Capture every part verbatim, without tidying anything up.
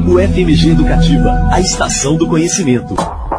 U F M G Educativa, a estação do conhecimento.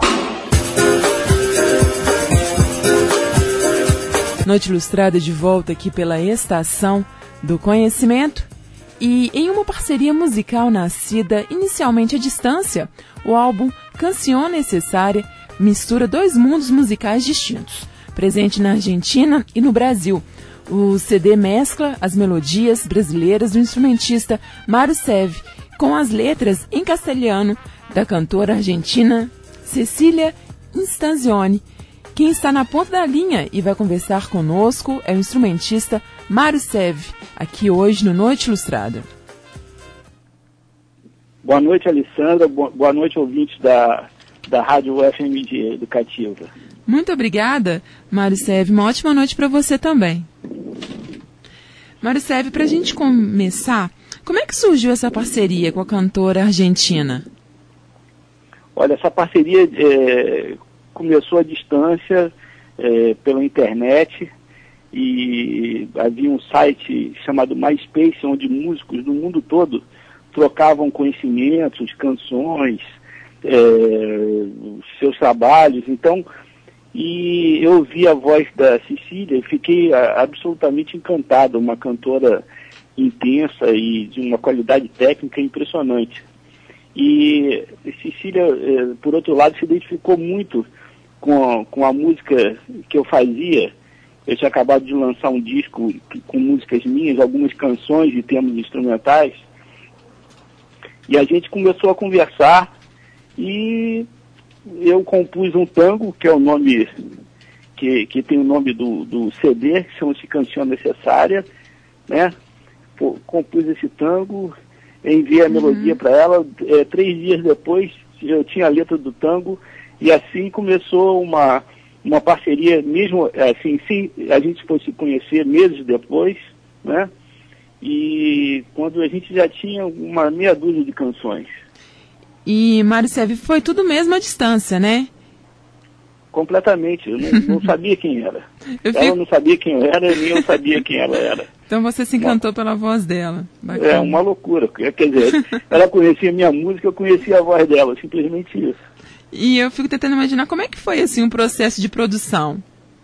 Noite Ilustrada de volta aqui pela Estação do Conhecimento e em uma parceria musical nascida inicialmente à distância, o álbum Canción Necessária mistura dois mundos musicais distintos, presente na Argentina e no Brasil. O C D mescla as melodias brasileiras do instrumentista Mário Seve com as letras em castelhano da cantora argentina Cecília Instanzioni. Quem está na ponta da linha e vai conversar conosco é o instrumentista Mário Seve, aqui hoje no Noite Ilustrada. Boa noite, Alessandra. Boa noite, ouvintes da, da Rádio U F M G Educativa. Muito obrigada, Mário Seve. Uma ótima noite para você também. Mário Seve, para a gente começar, como é que surgiu essa parceria com a cantora argentina? Olha, essa parceria é, começou à distância, é, pela internet, e havia um site chamado MySpace, onde músicos do mundo todo trocavam conhecimentos, canções, é, seus trabalhos. Então, e eu ouvi a voz da Cecília e fiquei a, absolutamente encantado, uma cantora intensa e de uma qualidade técnica impressionante. E Cecília, eh, por outro lado, se identificou muito com, com a música que eu fazia. Eu tinha acabado de lançar um disco com músicas minhas, algumas canções e temas instrumentais. E a gente começou a conversar e eu compus um tango, que é o nome, que, que tem o nome do, do C D, que chama-se Canción Necessária, né? Pô, compus esse tango, enviei a uhum. melodia para ela, é, três dias depois eu tinha a letra do tango, e assim começou uma, uma parceria, mesmo assim, sim, a gente foi se conhecer meses depois, né? E quando a gente já tinha uma meia dúzia de canções. E, Mário Seve, foi tudo mesmo à distância, né? Completamente, eu não, não sabia quem era. Eu ela fico... não sabia quem eu era, nem eu sabia quem ela era. Então você se encantou uma... pela voz dela. Bacana. É uma loucura, quer dizer, ela conhecia a minha música, eu conhecia a voz dela, simplesmente isso. E eu fico tentando imaginar como é que foi assim, um processo de produção.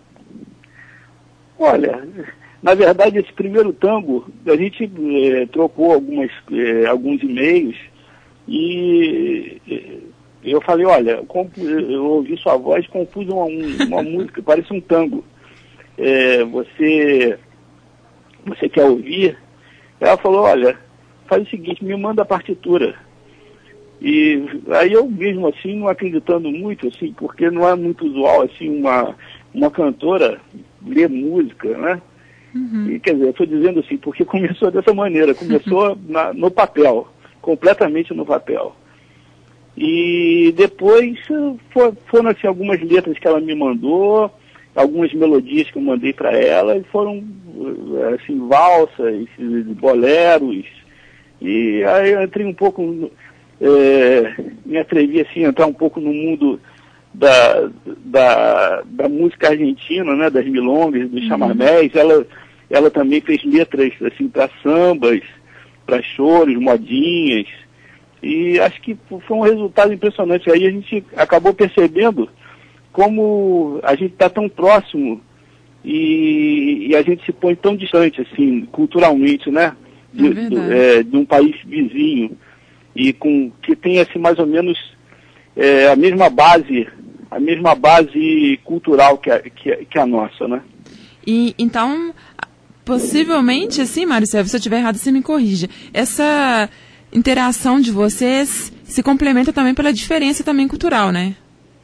Olha, na verdade esse primeiro tango, a gente eh, trocou algumas, eh, alguns e-mails e... Eh, eu falei, olha, eu, compus, eu ouvi sua voz, compus uma, uma música, parece um tango. É, você, você quer ouvir? Ela falou, olha, faz o seguinte, me manda a partitura. E aí eu mesmo assim, não acreditando muito, assim, porque não é muito usual, assim, uma, uma cantora ler música, né? Uhum. E, quer dizer, eu estou dizendo assim, porque começou dessa maneira, começou na, no papel, completamente no papel. E depois for, foram assim, algumas letras que ela me mandou, algumas melodias que eu mandei para ela, e foram assim, valsas, boleros, e aí eu entrei um pouco, é, me atrevi assim, a entrar um pouco no mundo da, da, da música argentina, né, das milongas, dos chamamés. Ela, ela também fez letras assim, para sambas, para choros, modinhas. E acho que foi um resultado impressionante. Aí a gente acabou percebendo como a gente está tão próximo e, e a gente se põe tão distante, assim, culturalmente, né? De, é do, é, de um país vizinho e com, que tem, assim, mais ou menos é, a mesma base, a mesma base cultural que a, que, que a nossa, né? E, então, possivelmente, assim, Mário Seve, se eu estiver errado, você me corrija. Essa interação de vocês se complementa também pela diferença também cultural, né?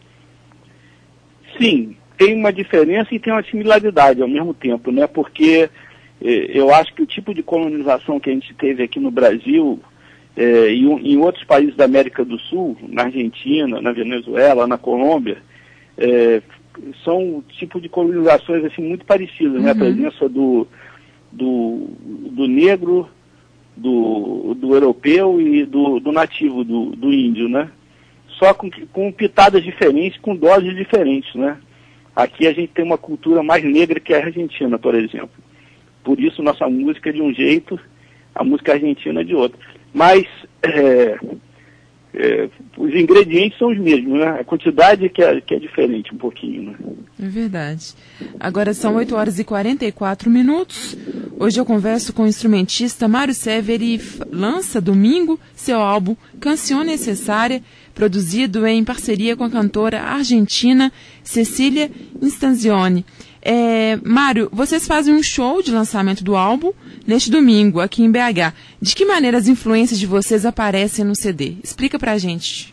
Sim, tem uma diferença e tem uma similaridade ao mesmo tempo, né? Porque eh, eu acho que o tipo de colonização que a gente teve aqui no Brasil eh, e um, em outros países da América do Sul, na Argentina, na Venezuela, na Colômbia, eh, são tipo de colonizações assim, muito parecidas, uhum. né? A presença do, do, do negro, Do, do europeu e do, do nativo, do, do índio, né? Só com, com pitadas diferentes, com doses diferentes, né? Aqui a gente tem uma cultura mais negra que a Argentina, por exemplo. Por isso nossa música é de um jeito, a música argentina é de outro. Mas, é, é, os ingredientes são os mesmos, né? A quantidade que é, que é diferente um pouquinho, né? É verdade. Agora são oito horas e quarenta e quatro minutos. Hoje eu converso com o instrumentista Mário Severi, lança domingo seu álbum Canção Necessária, produzido em parceria com a cantora argentina Cecília Instanzioni. É, Mário, vocês fazem um show de lançamento do álbum neste domingo, aqui em B H. De que maneira as influências de vocês aparecem no C D? Explica pra gente.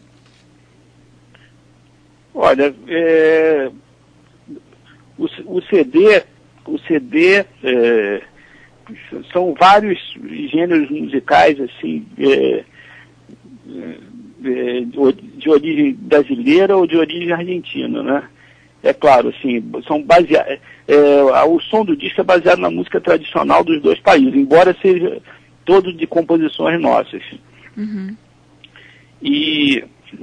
Olha, é, o, o C D, o C D é, são vários gêneros musicais, assim, é, é, de origem brasileira ou de origem argentina, né? É claro, assim, são baseados, é, o som do disco é baseado na música tradicional dos dois países, embora seja todo de composições nossas. Uhum. E,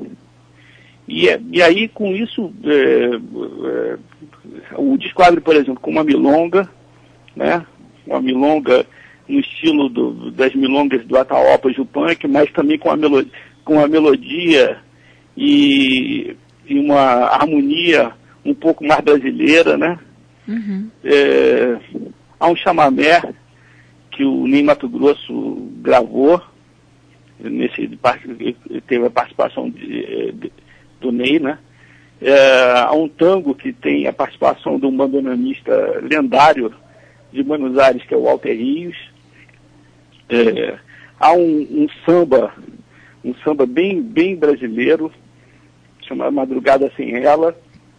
e, e aí, com isso, é, é, o disco abre, por exemplo, com uma milonga, né? Uma milonga no estilo do, das milongas do Ataopa, do punk, mas também com a melodia, com a melodia e, e uma harmonia um pouco mais brasileira, né? Uhum. É, há um chamamé que o Ney Matogrosso gravou, nesse, teve a participação de, de, do Ney, né? É, há um tango que tem a participação de um bandoneonista lendário de Buenos Aires, que é o Walter Rios. É, há um, um samba, um samba bem, bem brasileiro, chamado Madrugada Sem Ela,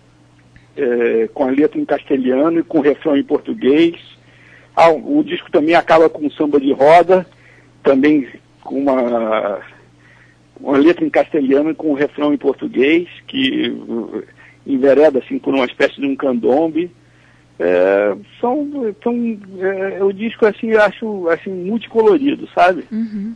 É, com a letra em castelhano e com refrão em português. Ah, o, o disco também acaba com um samba de roda, também com uma, uma letra em castelhano e com um refrão em português, que uh, envereda assim, por uma espécie de um candombe. É, são, são, é, o disco assim, eu acho assim, multicolorido, sabe? Uhum.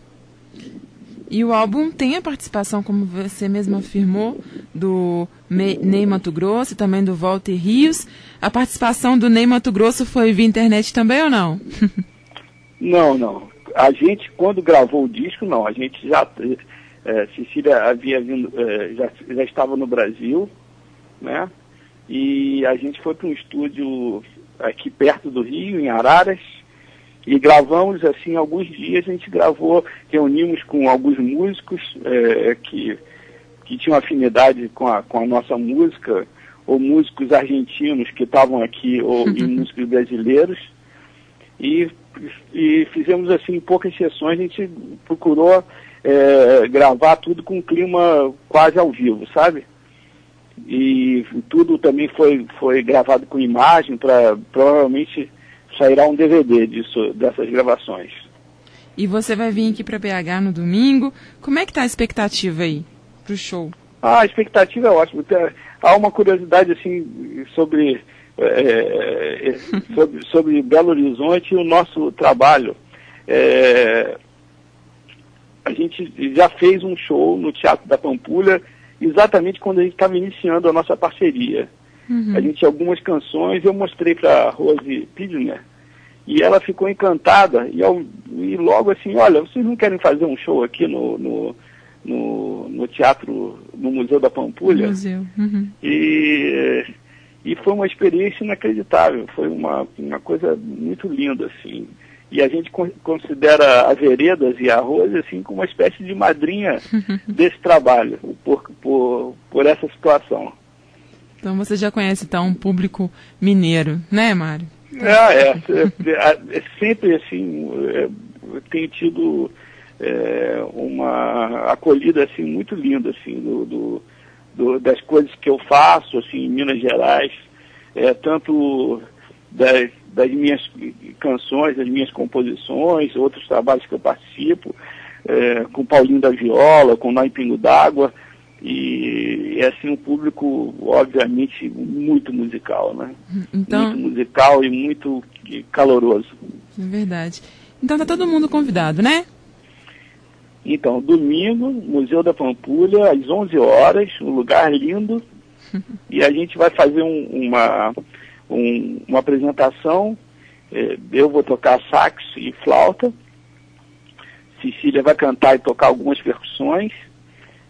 E o álbum tem a participação, como você mesmo afirmou, do Ney Matogrosso e também do Walter Rios. A participação do Ney Matogrosso foi via internet também ou não? Não, não. A gente, quando gravou o disco, não. A gente já... É, Cecília havia vindo, é, já, já estava no Brasil, né? E a gente foi para um estúdio aqui perto do Rio, em Araras, e gravamos, assim, alguns dias a gente gravou, reunimos com alguns músicos é, que, que tinham afinidade com a, com a nossa música, ou músicos argentinos que estavam aqui, ou e músicos brasileiros, e, e fizemos, assim, em poucas sessões, a gente procurou é, gravar tudo com um clima quase ao vivo, sabe? E tudo também foi, foi gravado com imagem, para provavelmente... sairá um D V D disso, dessas gravações. E você vai vir aqui para B H no domingo. Como é que está a expectativa aí para o show? Ah, a expectativa é ótima. Há uma curiosidade assim sobre, é, sobre, sobre Belo Horizonte e o nosso trabalho. É, a gente já fez um show no Teatro da Pampulha exatamente quando a gente estava iniciando a nossa parceria. Uhum. A gente tinha algumas canções, eu mostrei para a Rose Pidner, e ela ficou encantada, e, eu, e logo assim, olha, vocês não querem fazer um show aqui no, no, no, no teatro, no Museu da Pampulha? Museu. Uhum. E, e foi uma experiência inacreditável, foi uma, uma coisa muito linda, assim. E a gente considera a Veredas e a Rose, assim, como uma espécie de madrinha desse trabalho, por, por, por essa situação. Então você já conhece, então, um público mineiro, né, Mário? Ah, é, é, é sempre assim, é, tem tido é, uma acolhida assim, muito linda assim, do, do, do, das coisas que eu faço assim, em Minas Gerais, é, tanto das, das minhas canções, das minhas composições, outros trabalhos que eu participo, é, com Paulinho da Viola, com Nó em Pingo d'Água. E é assim um público, obviamente, muito musical, né? Então, muito musical e muito caloroso. É verdade. Então tá todo mundo convidado, né? Então, domingo, Museu da Pampulha, às onze horas, um lugar lindo. E a gente vai fazer um, uma, um, uma apresentação. É, eu vou tocar sax e flauta. Cecília vai cantar e tocar algumas percussões.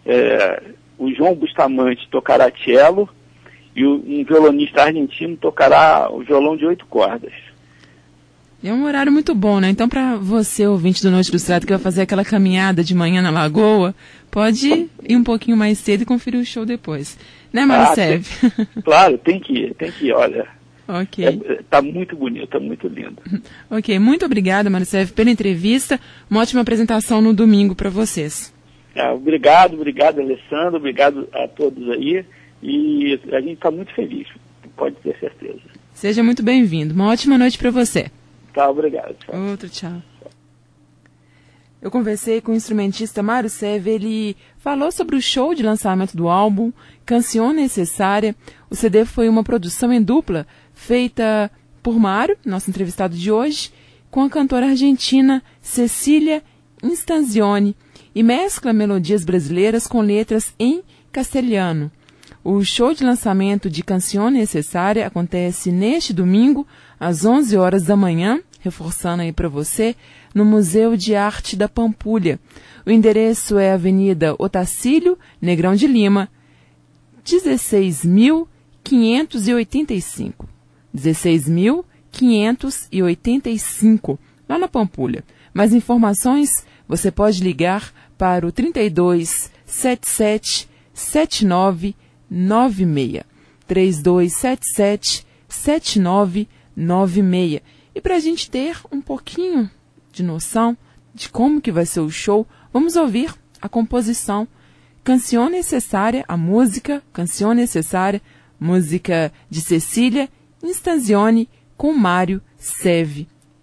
é, o João Bustamante tocará cello e o, um violonista argentino tocará o violão de oito cordas. É um horário muito bom, né? Então, para você, ouvinte do Noite Ilustrada, que vai fazer aquela caminhada de manhã na Lagoa, pode ir um pouquinho mais cedo e conferir o show depois. Né, Maricev? Ah, tem, claro, tem que ir, tem que ir, olha. Ok. É, tá muito bonito, tá muito lindo. Ok, muito obrigada, Maricev, pela entrevista. Uma ótima apresentação no domingo para vocês. É, obrigado, obrigado, Alessandro, obrigado a todos aí. E a gente está muito feliz, pode ter certeza. Seja muito bem-vindo. Uma ótima noite para você. Tá, obrigado. Tchau. Outro tchau. Eu conversei com o instrumentista Mário Seve, ele falou sobre o show de lançamento do álbum Canção Necessária. O C D foi uma produção em dupla feita por Mário, nosso entrevistado de hoje, com a cantora argentina Cecília Instanzioni, e mescla melodias brasileiras com letras em castelhano. O show de lançamento de Canção Necessária acontece neste domingo, às onze horas da manhã, reforçando aí para você, no Museu de Arte da Pampulha. O endereço é Avenida Otacílio Negrão de Lima, dezesseis mil quinhentos e oitenta e cinco. dezesseis mil quinhentos e oitenta e cinco, lá na Pampulha. Mais informações, você pode ligar para o trinta e dois, setenta e sete, setenta e nove noventa e seis. trinta e dois, setenta e sete, setenta e nove noventa e seis. E para a gente ter um pouquinho de noção de como que vai ser o show, vamos ouvir a composição Canção Necessária, a música Canção Necessária, música de Cecília Instanzioni com Mário Seve.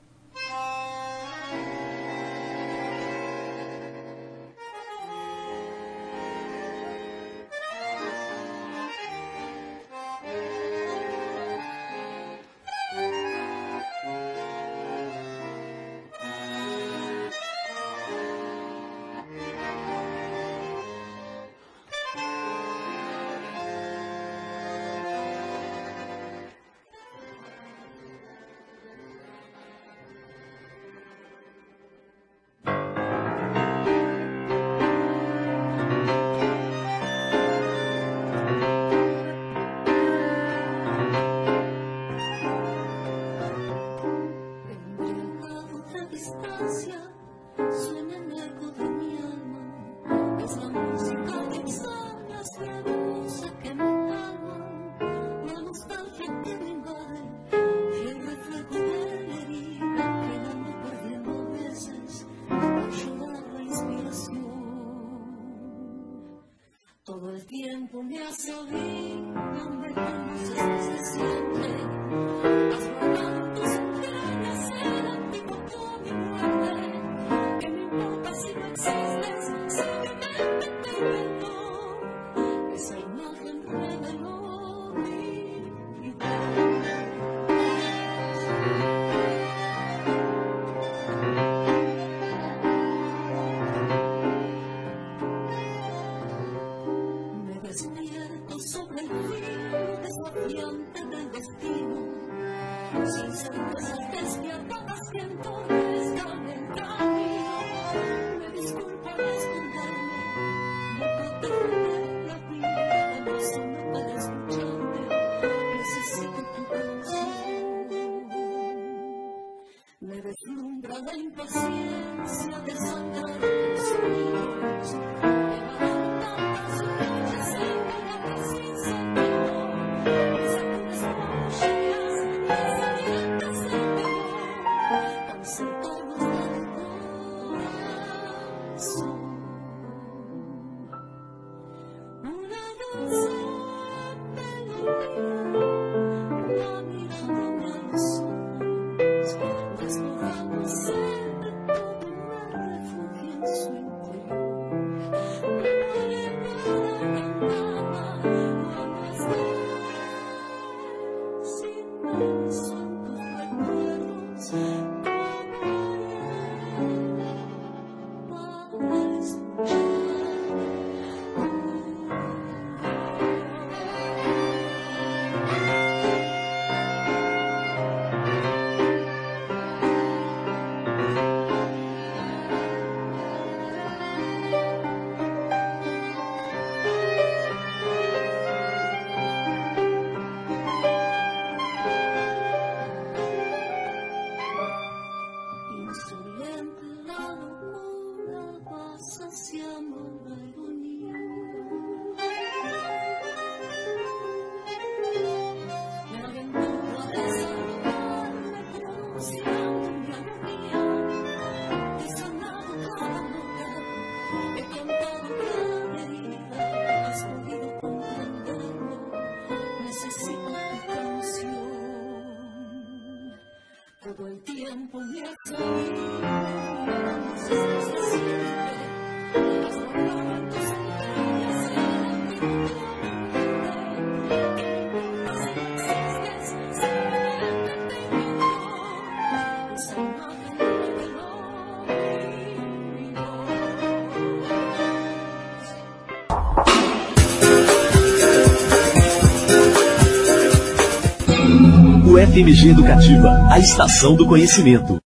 Me hace oír, no me conoces desde siempre. Has guardado tus entrañas el antiguo con mi muerte. ¿Qué me importa si no existes? Simplemente te invento. Esa imagen reveló mi vida. Despierto sobre el filo desafiante del destino, sin certezas despiadadas que entorpezcan el camino. Me disculpo al esconderme, no protege la vida, no se me puede escucharme, necesito tu canción. Me deslumbra la impaciencia de sangrar tus sueños. siamo l'agonia. Nell'avventura desalutare pronunciando mia mia, ti sonavo cada nota e cantavo cada herida, has podido comprenderlo, necesito tu canción. Todo el tiempo me has oído, estás siempre, has guardado en tus entrañas el viento. Si existes, simplemente te invito, esa imagen me quedó O F M G Educativa, a estação do conhecimento.